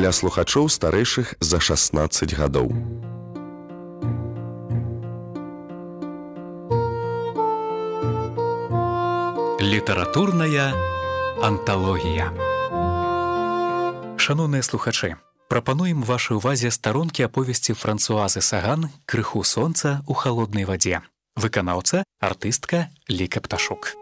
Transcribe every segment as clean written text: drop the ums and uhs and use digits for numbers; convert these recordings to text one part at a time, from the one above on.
для слухачоў старэйшых за 16 гадоў. Літаратурная анталогія. Шановныя слухачы, прапануем вашай увазе старонкі аповесці Франсуазы Саган «Крыху сонца ў халоднай вадзе». Выканаўца, артыстка Ліка Пташук.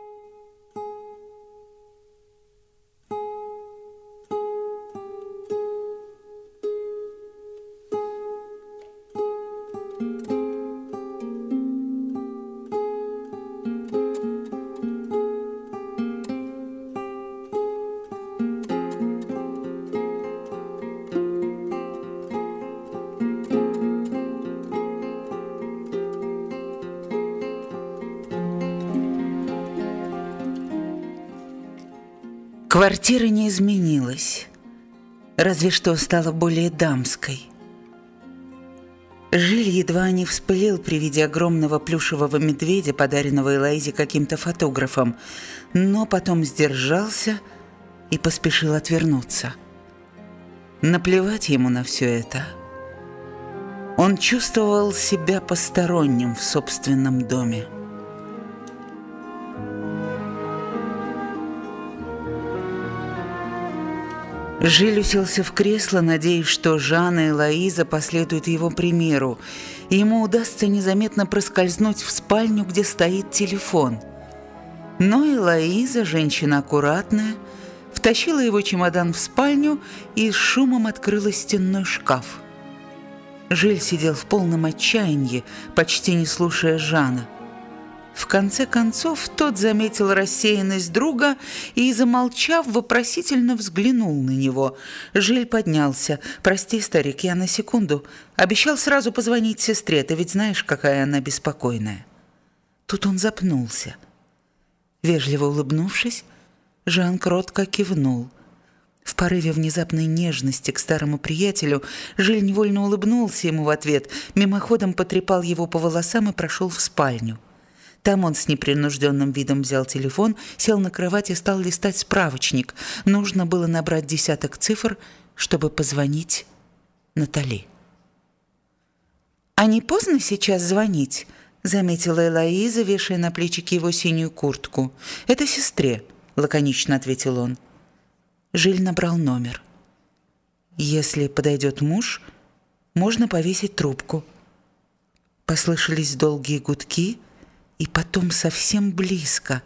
Квартира не изменилась, разве что стала более дамской. Жиль едва не вспылил при виде огромного плюшевого медведя, подаренного Элоизе каким-то фотографом, но потом сдержался и поспешил отвернуться. Наплевать ему на все это. Он чувствовал себя посторонним в собственном доме. Жиль уселся в кресло, надеясь, что Жанна и Лоиза последуют его примеру, и ему удастся незаметно проскользнуть в спальню, где стоит телефон. Но и Лоиза, женщина аккуратная, втащила его чемодан в спальню и с шумом открыла стенной шкаф. Жиль сидел в полном отчаянии, почти не слушая Жана. В конце концов, тот заметил рассеянность друга и, замолчав, вопросительно взглянул на него. Жиль поднялся. «Прости, старик, я на секунду. Обещал сразу позвонить сестре. Ты ведь знаешь, какая она беспокойная». Тут он запнулся. Вежливо улыбнувшись, Жан кротко кивнул. В порыве внезапной нежности к старому приятелю Жиль невольно улыбнулся ему в ответ, мимоходом потрепал его по волосам и прошел в спальню. Там он с непринужденным видом взял телефон, сел на кровать и стал листать справочник. Нужно было набрать 10 цифр, чтобы позвонить Натали. «А не поздно сейчас звонить?» — заметила Элоиза, вешая на плечики его синюю куртку. «Это сестре», — лаконично ответил он. Жиль набрал номер. «Если подойдет муж, можно повесить трубку». Послышались долгие гудки, и потом совсем близко,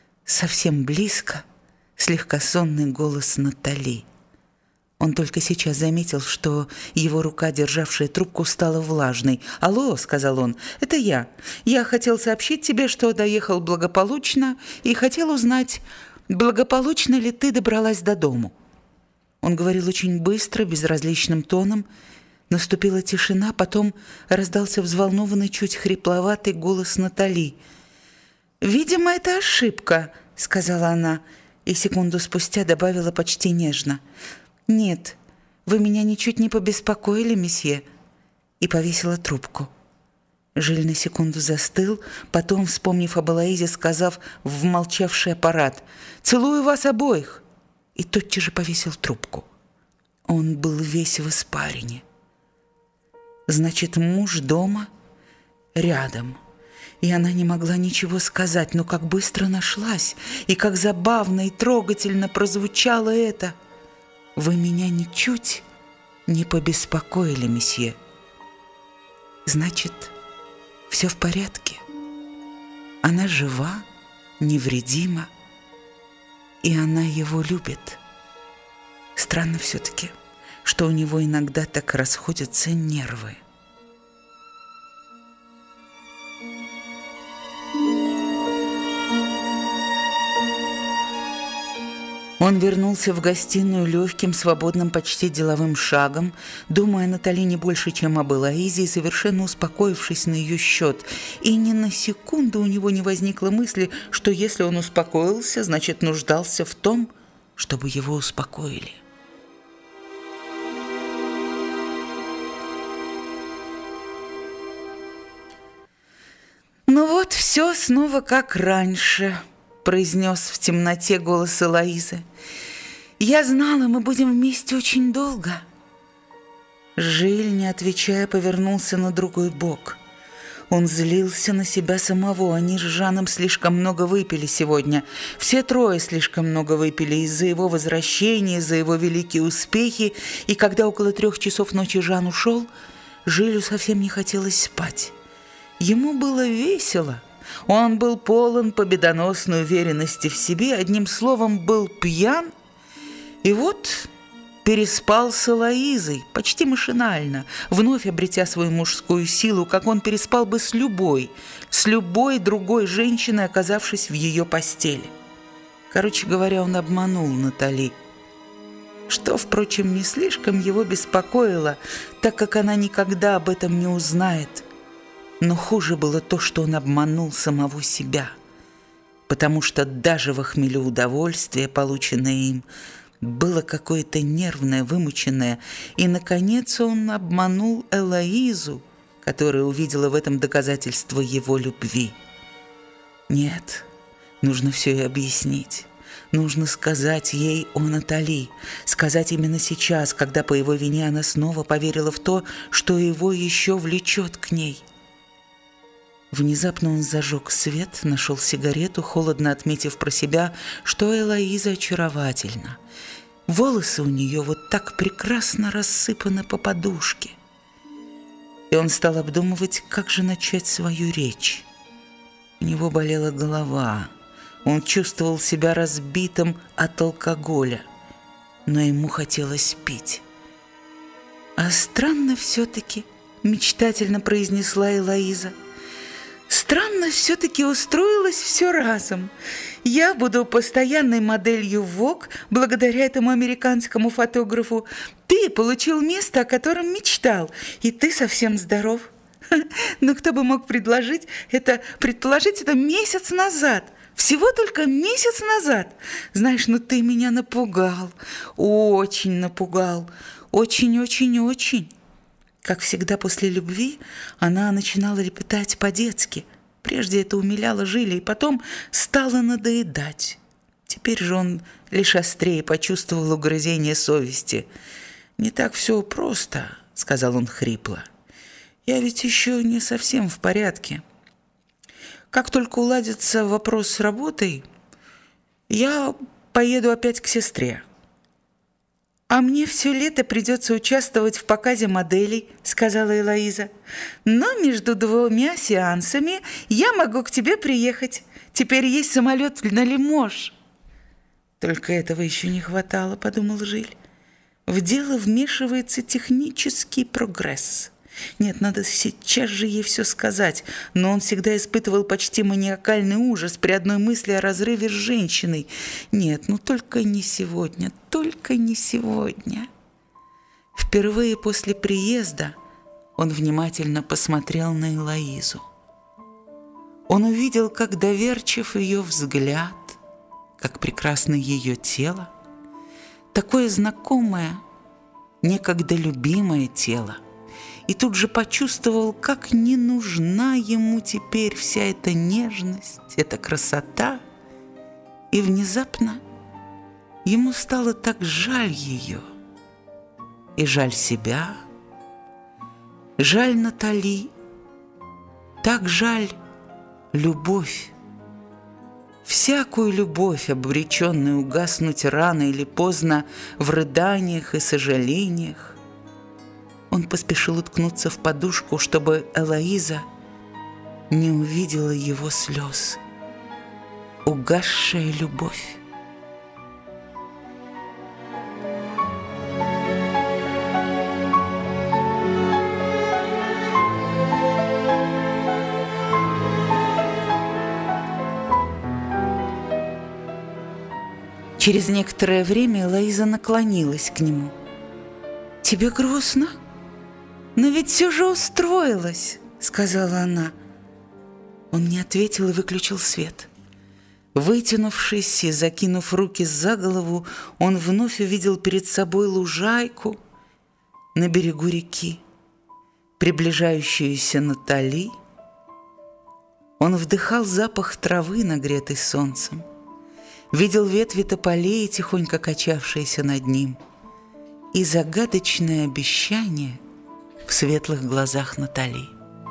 слегка сонный голос Натали. Он только сейчас заметил, что его рука, державшая трубку, стала влажной. «Алло», — сказал он, — «это я. Я хотел сообщить тебе, что доехал благополучно, и хотел узнать, благополучно ли ты добралась до дому». Он говорил очень быстро, безразличным тоном. Наступила тишина, потом раздался взволнованный, чуть хрипловатый голос Натали. «Видимо, это ошибка», — сказала она, и секунду спустя добавила почти нежно. «Нет, вы меня ничуть не побеспокоили, месье», и повесила трубку. Жиль на секунду застыл, потом, вспомнив об Элоизе, сказав в молчавший аппарат «Целую вас обоих», и тотчас же повесил трубку. Он был весь в испарине. Значит, муж дома, рядом. И она не могла ничего сказать, но как быстро нашлась, и как забавно и трогательно прозвучало это. «Вы меня ничуть не побеспокоили, месье». Значит, все в порядке. Она жива, невредима, и она его любит. Странно все-таки, что у него иногда так расходятся нервы. Он вернулся в гостиную легким, свободным, почти деловым шагом, думая о Натали не больше, чем об Элоизе, и совершенно успокоившись на ее счет. И ни на секунду у него не возникло мысли, что если он успокоился, значит, нуждался в том, чтобы его успокоили. «Ну вот, все снова как раньше», — произнес в темноте голос Элоизы. «Я знала, мы будем вместе очень долго. Жиль, не отвечая, повернулся на другой бок. Он злился на себя самого. Они с Жаном слишком много выпили сегодня. Все трое слишком много выпили из-за его возвращения, из-за его великие успехи. И когда около 3 часов ночи Жан ушел, Жилю совсем не хотелось спать. Ему было весело. Он был полон победоносной уверенности в себе, одним словом, был пьян. И вот переспал с Элоизой, почти машинально, вновь обретя свою мужскую силу, как он переспал бы с любой другой женщиной, оказавшись в ее постели. Короче говоря, он обманул Натали, что, впрочем, не слишком его беспокоило, так как она никогда об этом не узнает. Но хуже было то, что он обманул самого себя, потому что даже в хмелю удовольствие, полученное им, было какое-то нервное, вымученное, и, наконец, он обманул Элоизу, которая увидела в этом доказательство его любви. Нет, нужно все и объяснить. Нужно сказать ей о Натали, сказать именно сейчас, когда по его вине она снова поверила в то, что его еще влечет к ней. Внезапно он зажег свет, нашел сигарету, холодно отметив про себя, что Элоиза очаровательна. Волосы у нее вот так прекрасно рассыпаны по подушке. И он стал обдумывать, как же начать свою речь. У него болела голова, он чувствовал себя разбитым от алкоголя, но ему хотелось пить. «А странно все-таки», — мечтательно произнесла Элоиза, «странно все-таки устроилось все разом. Я буду постоянной моделью в Vogue благодаря этому американскому фотографу. Ты получил место, о котором мечтал, и ты совсем здоров. Но кто бы мог предположить это месяц назад? Всего только месяц назад. Знаешь, ну ты меня напугал, очень напугал, очень-очень-очень». Как всегда после любви, она начинала лепетать по-детски. Прежде это умиляло Жиля, и потом стало надоедать. Теперь же он лишь острее почувствовал угрызение совести. «Не так все просто», — сказал он хрипло. «Я ведь еще не совсем в порядке. Как только уладится вопрос с работой, я поеду опять к сестре». «А мне все лето придется участвовать в показе моделей», — сказала Элоиза. «Но между 2 сеансами я могу к тебе приехать. Теперь есть самолет на Лимож». «Только этого еще не хватало», — подумал Жиль. «В дело вмешивается технический прогресс. Нет, надо сейчас же ей все сказать». Но он всегда испытывал почти маниакальный ужас при одной мысли о разрыве с женщиной. Нет, ну только не сегодня, только не сегодня. Впервые после приезда он внимательно посмотрел на Элоизу. Он увидел, как доверчив ее взгляд, как прекрасно ее тело, такое знакомое, некогда любимое тело. И тут же почувствовал, как не нужна ему теперь вся эта нежность, эта красота. И внезапно ему стало так жаль ее. И жаль себя, жаль Натали, так жаль любовь. Всякую любовь, обреченную угаснуть рано или поздно в рыданиях и сожалениях. Он поспешил уткнуться в подушку, чтобы Элоиза не увидела его слез. Угасшая любовь. Через некоторое время Элоиза наклонилась к нему. «Тебе грустно? Но ведь все же устроилось», — сказала она. Он не ответил и выключил свет. Вытянувшись и закинув руки за голову, он вновь увидел перед собой лужайку на берегу реки, приближающуюся Натали. Он вдыхал запах травы, нагретой солнцем, видел ветви тополей, тихонько качавшиеся над ним, и загадочное обещание — в светлых глазах Натали.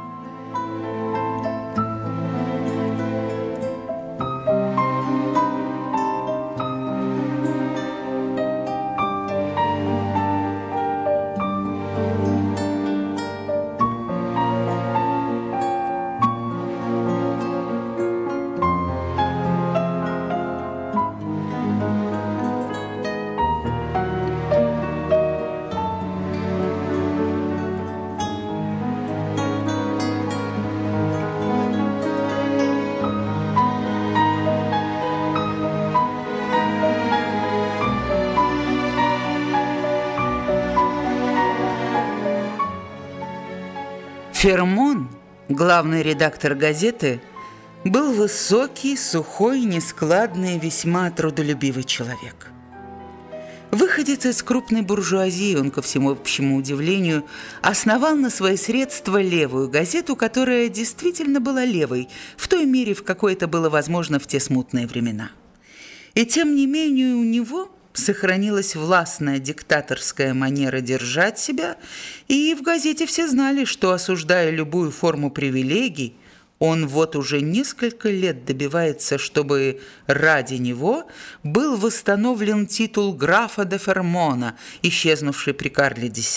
Фермон, главный редактор газеты, был высокий, сухой, нескладный, весьма трудолюбивый человек. Выходец из крупной буржуазии, он, ко всему общему удивлению, основал на свои средства левую газету, которая действительно была левой, в той мере, в какой это было возможно в те смутные времена. И тем не менее у него сохранилась властная диктаторская манера держать себя, и в газете все знали, что, осуждая любую форму привилегий, он вот уже несколько лет добивается, чтобы ради него был восстановлен титул графа де Фермона, исчезнувший при Карле X.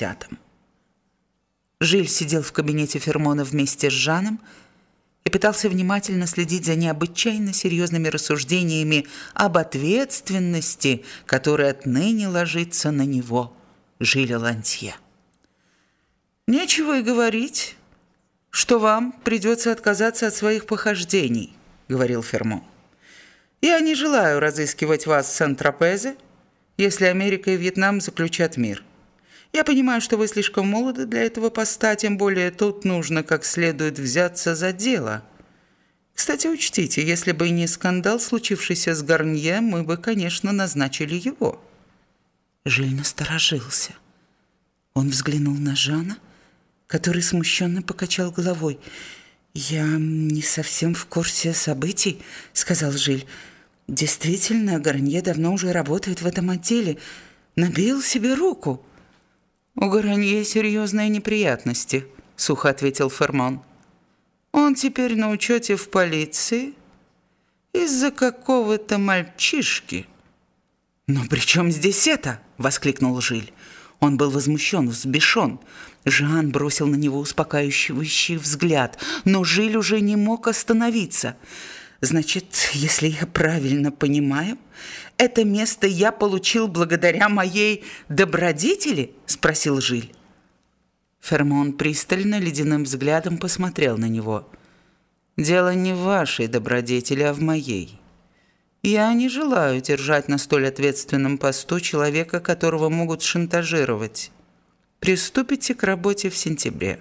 Жиль сидел в кабинете Фермона вместе с Жаном и пытался внимательно следить за необычайно серьезными рассуждениями об ответственности, которая отныне ложится на него, Жиля Лантье. «Нечего и говорить, что вам придется отказаться от своих похождений», — говорил Фермон. «Я не желаю разыскивать вас в Сент-Тропезе, если Америка и Вьетнам заключат мир. Я понимаю, что вы слишком молоды для этого поста, тем более тут нужно как следует взяться за дело. Кстати, учтите, если бы не скандал, случившийся с Гарнье, мы бы, конечно, назначили его». Жиль насторожился. Он взглянул на Жана, который смущенно покачал головой. «Я не совсем в курсе событий», — сказал Жиль. «Действительно, Гарнье давно уже работает в этом отделе. Набил себе руку». «У Гарнье серьезные неприятности», — сухо ответил Фермон. «Он теперь на учете в полиции из-за какого-то мальчишки». «Но при чем здесь это?» — воскликнул Жиль. Он был возмущен, взбешен. Жан бросил на него успокаивающий взгляд, но Жиль уже не мог остановиться. «Значит, если я правильно понимаю, это место я получил благодаря моей добродетели?» – спросил Жиль. Фермон пристально ледяным взглядом посмотрел на него. «Дело не в вашей добродетели, а в моей. Я не желаю держать на столь ответственном посту человека, которого могут шантажировать. Приступите к работе в сентябре».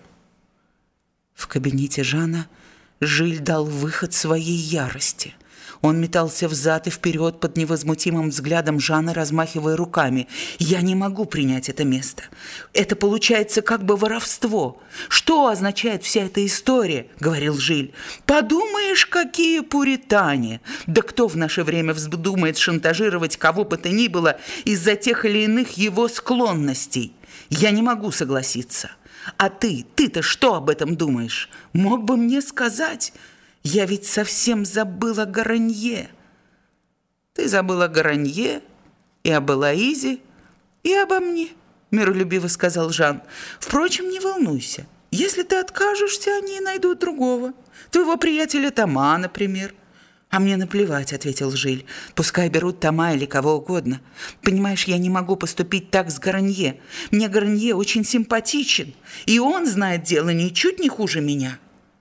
В кабинете Жана Жиль дал выход своей ярости. Он метался взад и вперед под невозмутимым взглядом Жана, размахивая руками. «Я не могу принять это место. Это получается как бы воровство. Что означает вся эта история?» — говорил Жиль. «Подумаешь, какие пуритане! Да кто в наше время вздумает шантажировать кого бы то ни было из-за тех или иных его склонностей? Я не могу согласиться. А ты-то что об этом думаешь? Мог бы мне сказать? Я ведь совсем забыла о Гарнье». «Ты забыла о Гарнье и об Элоизе, и обо мне», — миролюбиво сказал Жан. «Впрочем, не волнуйся. Если ты откажешься, они найдут другого. Твоего приятеля Тома, например». «А мне наплевать», — ответил Жиль. «Пускай берут Тома или кого угодно. Понимаешь, я не могу поступить так с Гарнье. Мне Гарнье очень симпатичен, и он знает дело ничуть не хуже меня».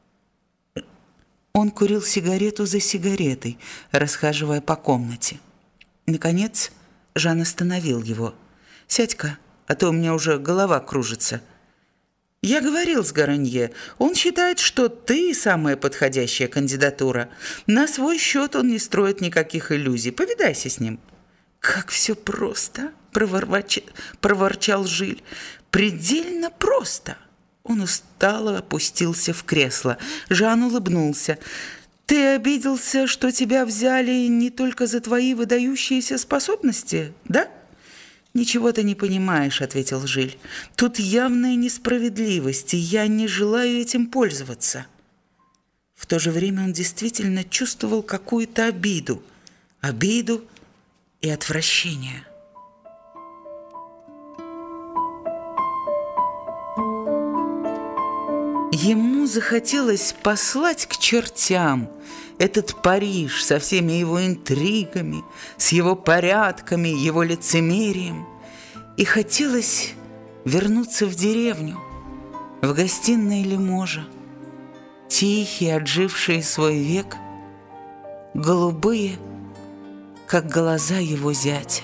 Он курил сигарету за сигаретой, расхаживая по комнате. Наконец, Жан остановил его. «Сядь-ка, а то у меня уже голова кружится». «Я говорил с Гарнье. Он считает, что ты самая подходящая кандидатура. На свой счет он не строит никаких иллюзий. Повидайся с ним». «Как все просто!» – проворчал Жиль. «Предельно просто!» Он устало опустился в кресло. Жан улыбнулся. «Ты обиделся, что тебя взяли не только за твои выдающиеся способности, да?» «Ничего ты не понимаешь», — ответил Жиль. «Тут явная несправедливость, и я не желаю этим пользоваться». В то же время он действительно чувствовал какую-то обиду и отвращение. Ему захотелось послать к чертям этот Париж со всеми его интригами, с его порядками, его лицемерием. И хотелось вернуться в деревню, в гостиные Лиможа, тихие, отжившие свой век, голубые, как глаза его зятя.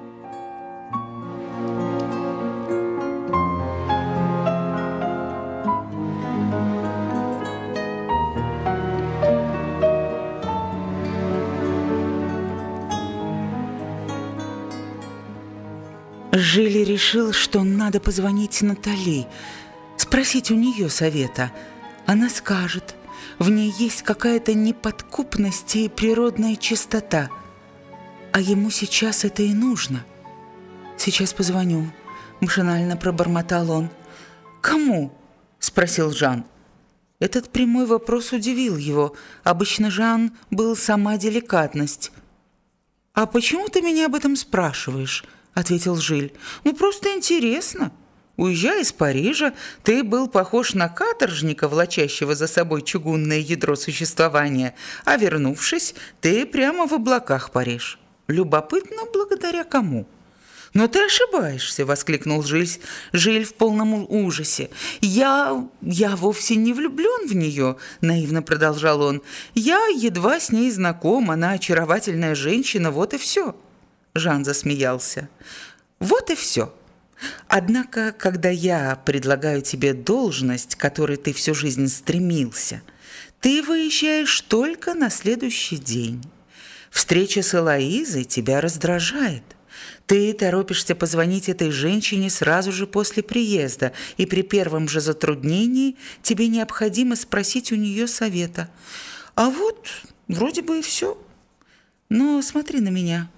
Жиль решил, что надо позвонить Натали, спросить у нее совета. Она скажет, в ней есть какая-то неподкупность и природная чистота. А ему сейчас это и нужно. «Сейчас позвоню», – машинально пробормотал он. «Кому?» – спросил Жан. Этот прямой вопрос удивил его. Обычно Жан был сама деликатность. «А почему ты меня об этом спрашиваешь?» – ответил Жиль. «Ну, просто интересно. Уезжая из Парижа, ты был похож на каторжника, влачащего за собой чугунное ядро существования, а вернувшись, ты прямо в облаках паришь. Любопытно, благодаря кому?» «Но ты ошибаешься!» – воскликнул Жиль в полном ужасе. «Я вовсе не влюблен в нее!» – наивно продолжал он. «Я едва с ней знаком, она очаровательная женщина, вот и все!» Жан засмеялся. «Вот и все. Однако, когда я предлагаю тебе должность, к которой ты всю жизнь стремился, ты выезжаешь только на следующий день. Встреча с Элоизой тебя раздражает. Ты торопишься позвонить этой женщине сразу же после приезда, и при первом же затруднении тебе необходимо спросить у нее совета. А вот вроде бы и все. Но смотри на меня.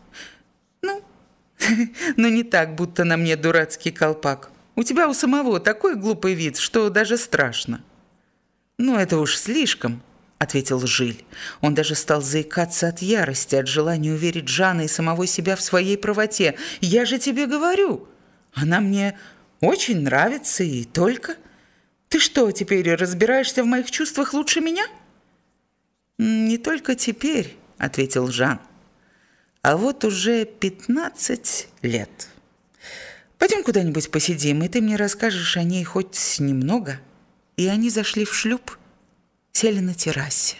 Но не так, будто на мне дурацкий колпак. У тебя у самого такой глупый вид, что даже страшно». «Ну, это уж слишком», — ответил Жиль. Он даже стал заикаться от ярости, от желания уверить Жана и самого себя в своей правоте. «Я же тебе говорю, она мне очень нравится и только. Ты что, теперь разбираешься в моих чувствах лучше меня?» «Не только теперь», — ответил Жан. «А вот уже 15 лет. Пойдем куда-нибудь посидим, и ты мне расскажешь о ней хоть немного». И они зашли в шлюп, сели на террасе.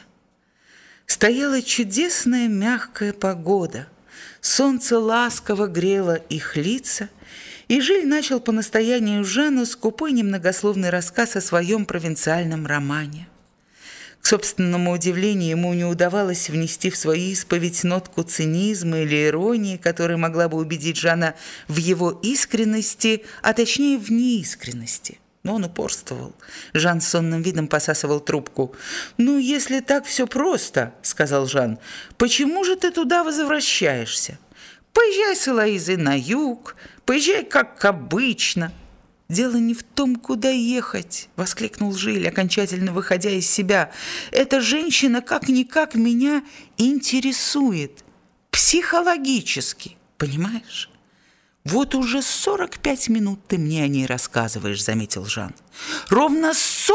Стояла чудесная мягкая погода. Солнце ласково грело их лица, и Жиль начал по настоянию Жана скупой немногословный рассказ о своем провинциальном романе. К собственному удивлению, ему не удавалось внести в свою исповедь нотку цинизма или иронии, которая могла бы убедить Жана в его искренности, а точнее в неискренности. Но он упорствовал. Жан с сонным видом посасывал трубку. «Ну, если так все просто, — сказал Жан, — почему же ты туда возвращаешься? Поезжай с Элоизой на юг, поезжай как обычно». «Дело не в том, куда ехать», — воскликнул Жиль, окончательно выходя из себя. «Эта женщина как-никак меня интересует. Психологически, понимаешь?» «Вот уже 45 минут ты мне о ней рассказываешь», — заметил Жан. «Ровно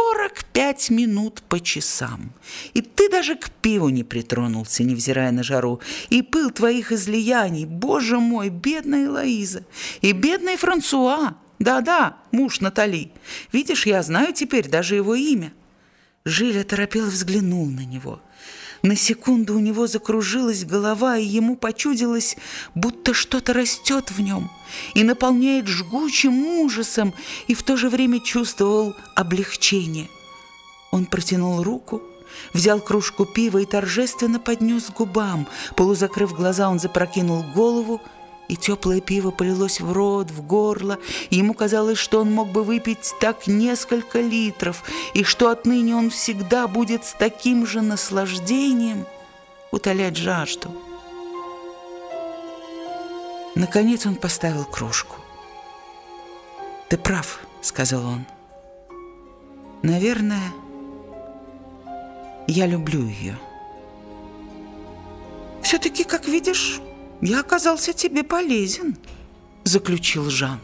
45 минут по часам. И ты даже к пиву не притронулся, невзирая на жару. И пыл твоих излияний, боже мой, бедная Элоиза, и бедный Франсуа. Да-да, муж Натали. Видишь, я знаю теперь даже его имя». Жиль оторопело взглянул на него. На секунду у него закружилась голова, и ему почудилось, будто что-то растет в нем и наполняет жгучим ужасом, и в то же время чувствовал облегчение. Он протянул руку, взял кружку пива и торжественно поднес к губам. Полузакрыв глаза, он запрокинул голову, и теплое пиво полилось в рот, в горло. Ему казалось, что он мог бы выпить так несколько литров, и что отныне он всегда будет с таким же наслаждением утолять жажду. Наконец он поставил кружку. «Ты прав», — сказал он. «Наверное, я люблю ее». «Все-таки, как видишь, я оказался тебе полезен», — заключил Жан.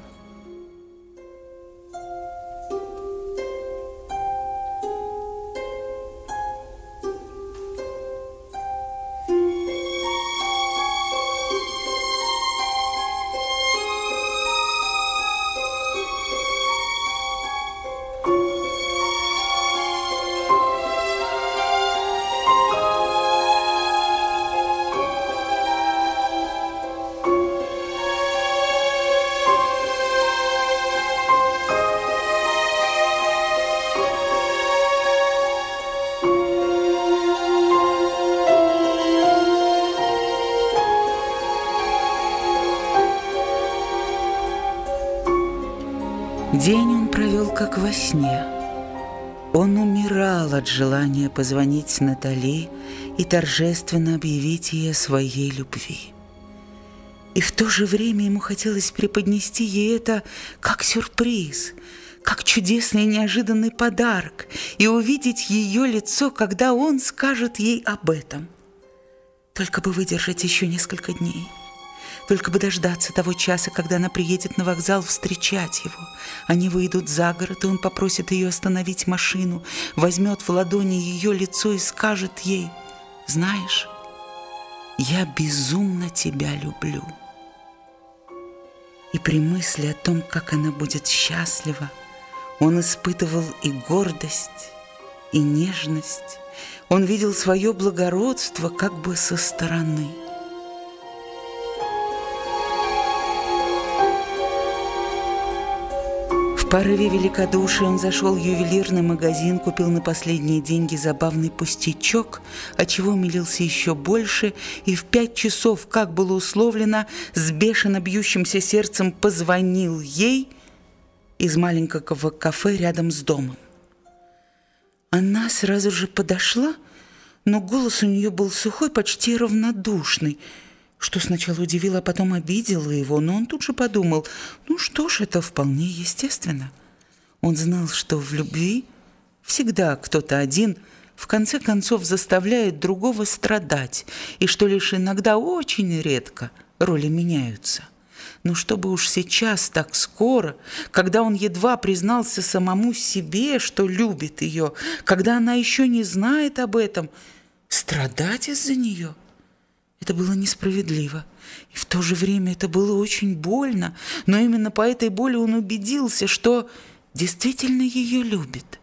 День он провел как во сне. Он умирал от желания позвонить Натали и торжественно объявить ей о своей любви. И в то же время ему хотелось преподнести ей это как сюрприз, как чудесный и неожиданный подарок, и увидеть ее лицо, когда он скажет ей об этом. Только бы выдержать еще несколько дней. Только бы дождаться того часа, когда она приедет на вокзал встречать его. Они выйдут за город, и он попросит ее остановить машину, возьмет в ладони ее лицо и скажет ей: «Знаешь, я безумно тебя люблю». И при мысли о том, как она будет счастлива, он испытывал и гордость, и нежность. Он видел свое благородство как бы со стороны. В порыве великодушия он зашел в ювелирный магазин, купил на последние деньги забавный пустячок, отчего умилился еще больше, и в 5 часов, как было условлено, с бешено бьющимся сердцем позвонил ей из маленького кафе рядом с домом. Она сразу же подошла, но голос у нее был сухой, почти равнодушный, что сначала удивило, а потом обидело его, но он тут же подумал: ну что ж, это вполне естественно. Он знал, что в любви всегда кто-то один в конце концов заставляет другого страдать, и что лишь иногда, очень редко, роли меняются. Но чтобы уж сейчас, так скоро, когда он едва признался самому себе, что любит ее, когда она еще не знает об этом, страдать из-за нее — это было несправедливо, и в то же время это было очень больно, но именно по этой боли он убедился, что действительно ее любит.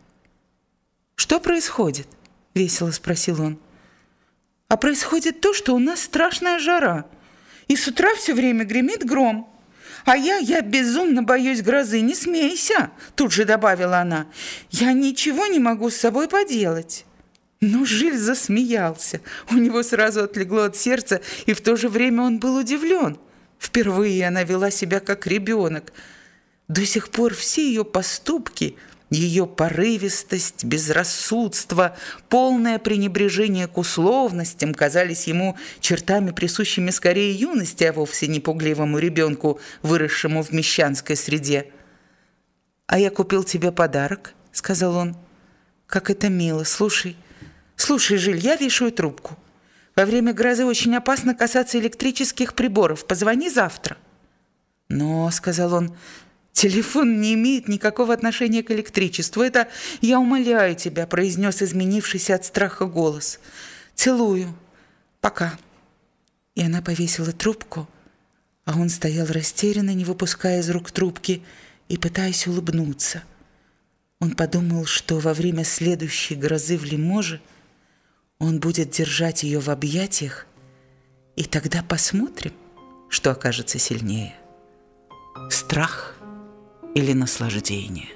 «Что происходит?» — весело спросил он. «А происходит то, что у нас страшная жара, и с утра все время гремит гром. А я безумно боюсь грозы, не смейся!» — тут же добавила она. «Я ничего не могу с собой поделать». Но Жиль засмеялся. У него сразу отлегло от сердца, и в то же время он был удивлен. Впервые она вела себя как ребенок. До сих пор все ее поступки, ее порывистость, безрассудство, полное пренебрежение к условностям казались ему чертами, присущими скорее юности, а вовсе не пугливому ребенку, выросшему в мещанской среде. «А я купил тебе подарок», — сказал он. «Как это мило! Слушай, Жиль, я вешаю трубку. Во время грозы очень опасно касаться электрических приборов. Позвони завтра». «Но», — сказал он, — «телефон не имеет никакого отношения к электричеству. Это, я умоляю тебя», — произнес изменившийся от страха голос. «Целую. Пока». И она повесила трубку, а он стоял растерянно, не выпуская из рук трубки и пытаясь улыбнуться. Он подумал, что во время следующей грозы в Лиможе он будет держать ее в объятиях, и тогда посмотрим, что окажется сильнее – страх или наслаждение.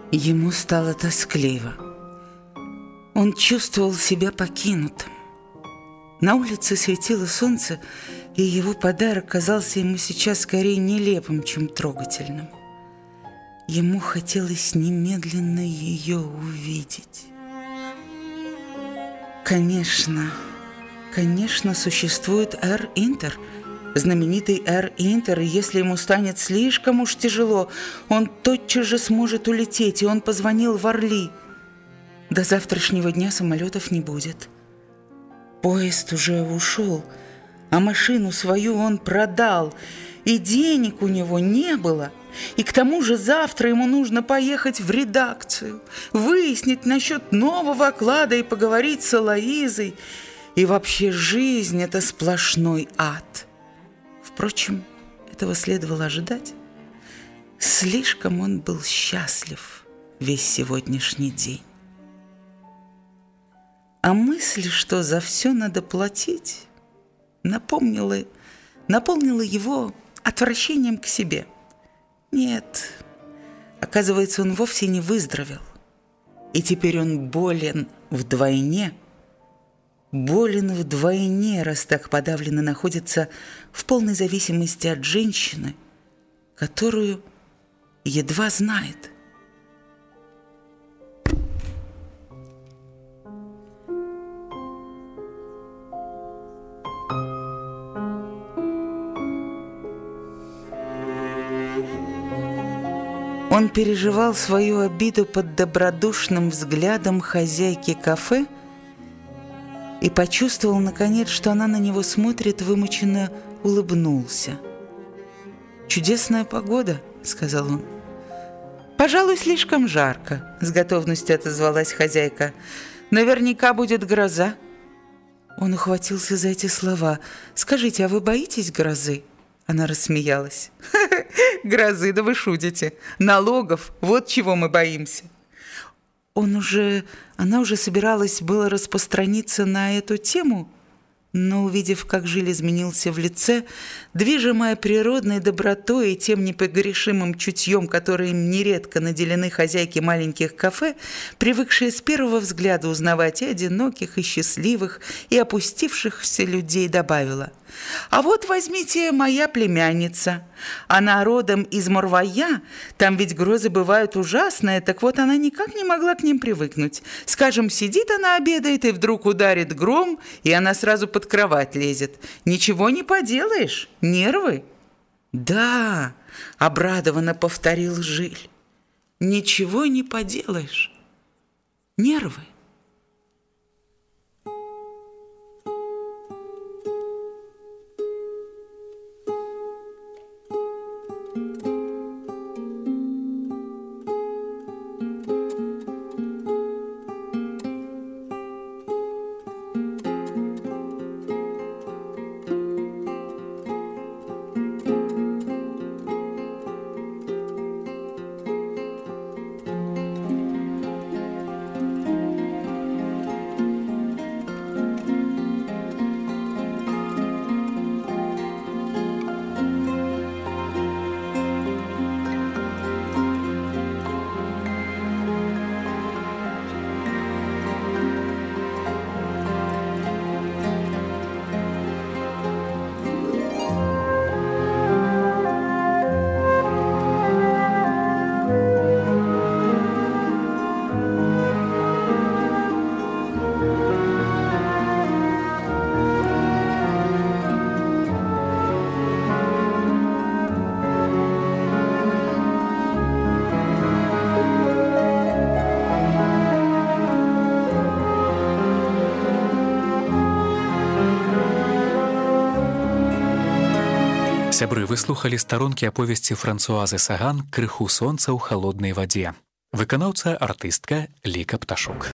Ему стало тоскливо. Он чувствовал себя покинутым. На улице светило солнце, и его подарок казался ему сейчас скорее нелепым, чем трогательным. Ему хотелось немедленно ее увидеть. Конечно, существует Air Inter, знаменитый Air Inter, и если ему станет слишком уж тяжело, он тотчас же сможет улететь, и он позвонил в Орли. До завтрашнего дня самолетов не будет. Поезд уже ушел, а машину свою он продал, и денег у него не было. И к тому же завтра ему нужно поехать в редакцию, выяснить насчет нового оклада и поговорить с Элоизой. И вообще жизнь – это сплошной ад. Впрочем, этого следовало ожидать. Слишком он был счастлив весь сегодняшний день. А мысль, что за все надо платить, наполнила его отвращением к себе. Нет, оказывается, он вовсе не выздоровел. И теперь он болен вдвойне, раз так подавленно находится в полной зависимости от женщины, которую едва знает. Он переживал свою обиду под добродушным взглядом хозяйки кафе и почувствовал, наконец, что она на него смотрит, вымученно улыбнулся. «Чудесная погода», — сказал он. «Пожалуй, слишком жарко», — с готовностью отозвалась хозяйка. «Наверняка будет гроза». Он ухватился за эти слова. «Скажите, а вы боитесь грозы?» Она рассмеялась. «Грозы, да вы шутите. Налогов, вот чего мы боимся». Она уже собиралась было распространиться на эту тему, но, увидев, как Жиль изменился в лице, движимая природной добротой и тем непогрешимым чутьем, которым нередко наделены хозяйки маленьких кафе, привыкшие с первого взгляда узнавать и одиноких, и счастливых, и опустившихся людей, добавила: «А вот возьмите моя племянница. Она родом из Морвая, там ведь грозы бывают ужасные, так вот она никак не могла к ним привыкнуть. Скажем, сидит она, обедает, и вдруг ударит гром, и она сразу под кровать лезет. Ничего не поделаешь, нервы». «Да», — обрадованно повторил Жиль, — «ничего не поделаешь, нервы». Сябры, вы слухалі старонкі аповесці Франсуазы Саган «Крыху сонца ў халоднай вадзе». Выканаўца артыстка Ліка Пташук.